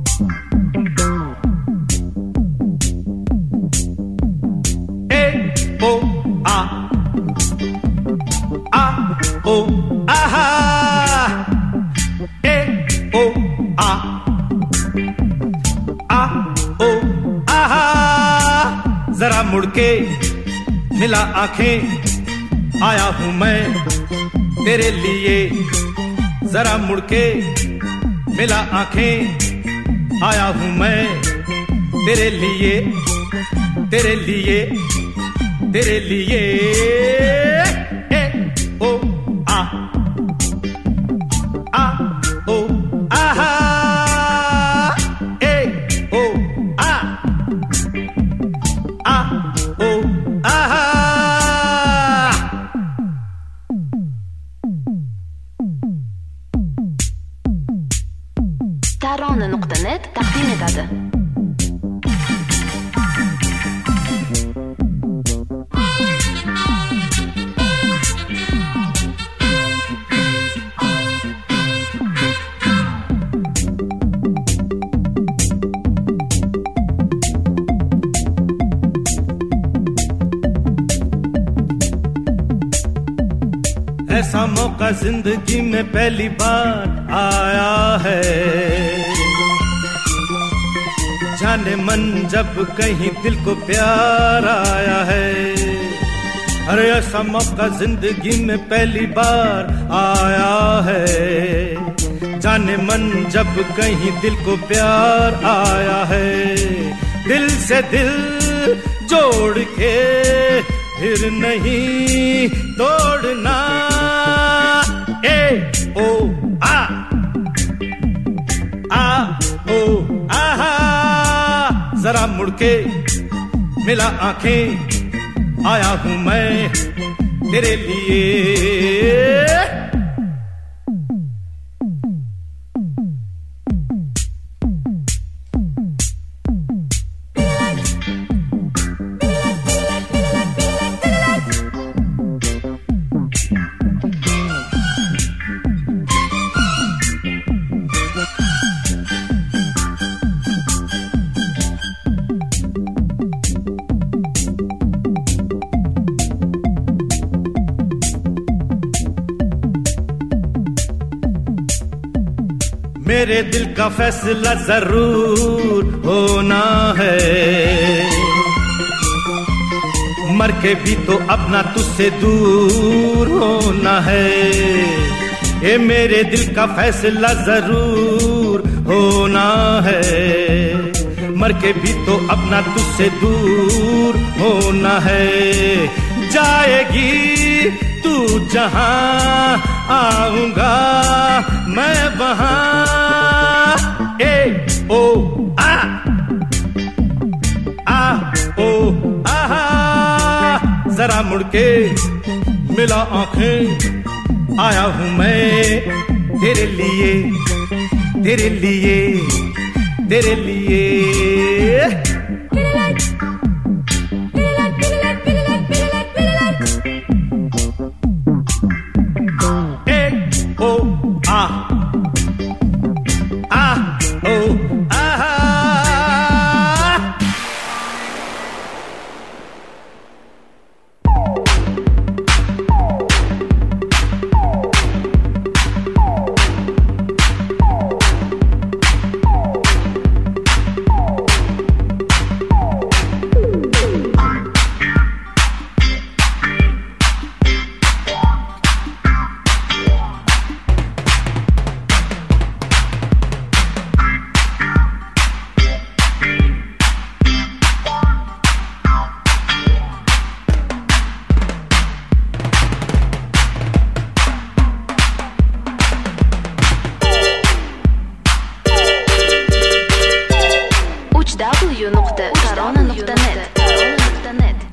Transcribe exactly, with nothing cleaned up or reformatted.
जरा मुड़के मिला आंखें, आया हूं मैं तेरे लिए। जरा मुड़के मिला आंखें, आया हूं मैं तेरे लिए, तेरे लिए, तेरे लिए। ए ओ आ आ ओ आहा, ए ओ आ आ ओ आहा। tarona nuqta net taqdim etadi. ऐसा मौका जिंदगी में पहली बार आया है, जाने मन जब कहीं दिल को प्यार आया है। अरे ऐसा मौका जिंदगी में पहली बार आया है, जाने मन जब कहीं दिल को प्यार आया है। दिल से दिल जोड़ के फिर नहीं तोड़ना। ए ओ आ आ ओ आहा, जरा मुड़के मिला आंखें, आया हूं मैं तेरे लिए। मेरे दिल का फैसला जरूर होना है, मर के भी तो अपना तुझसे दूर होना है। ये मेरे दिल का फैसला जरूर होना है, मर के भी तो अपना तुझसे दूर होना है। जाएगी तू जहां, आऊंगा मैं वहां। ए ओ आ आ ओ आहा, जरा मुड़के मिला आंखें, आया हूं मैं तेरे लिए, तेरे लिए, तेरे लिए। w nuqta tarona nuqta net